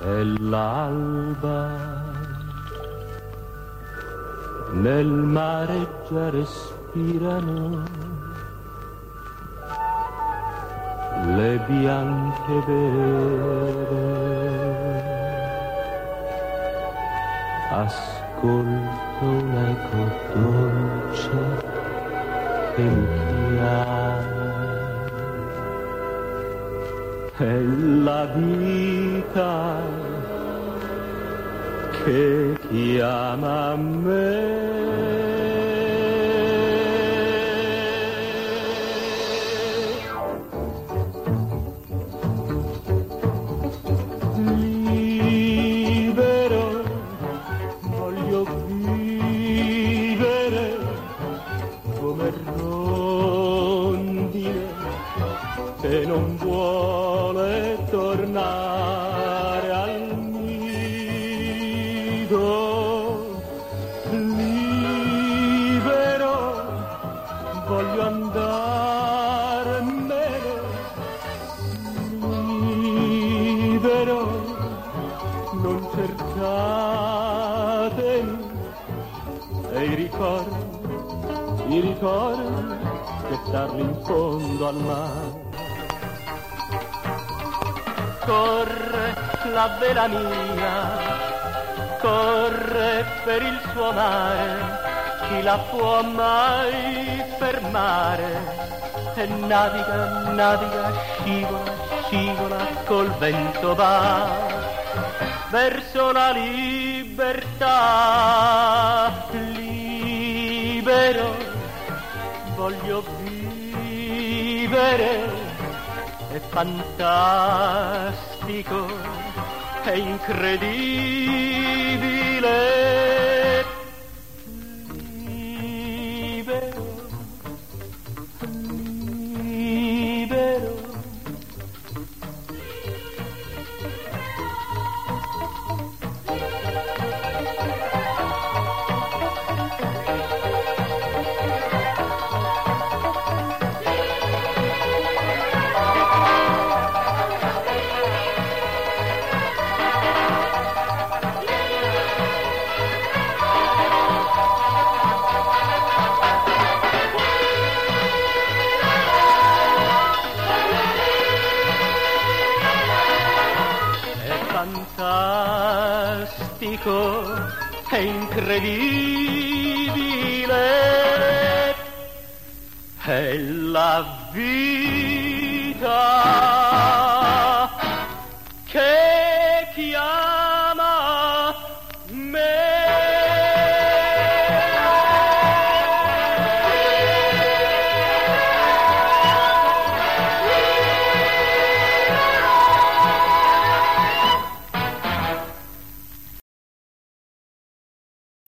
è l'alba, nel mare già respirano le bianche vele. Ascolto un eco dolce che mi chiama. È la vita che chiama me. Libero, voglio vivere come rondine che non vuole tornare al nido. Libero, voglio andarmene. Libero, non cercatemi. E i ricordi, gettarli in fondo al mare. Corre la vela mia, corre per il suo mare, chi la può mai fermare? E naviga, naviga, scivola, scivola, col vento va verso la libertà. Libero, voglio vivere. È fantastico, è incredibile. Libero, libero. Fantastico, è incredibile, è la vita che chiama.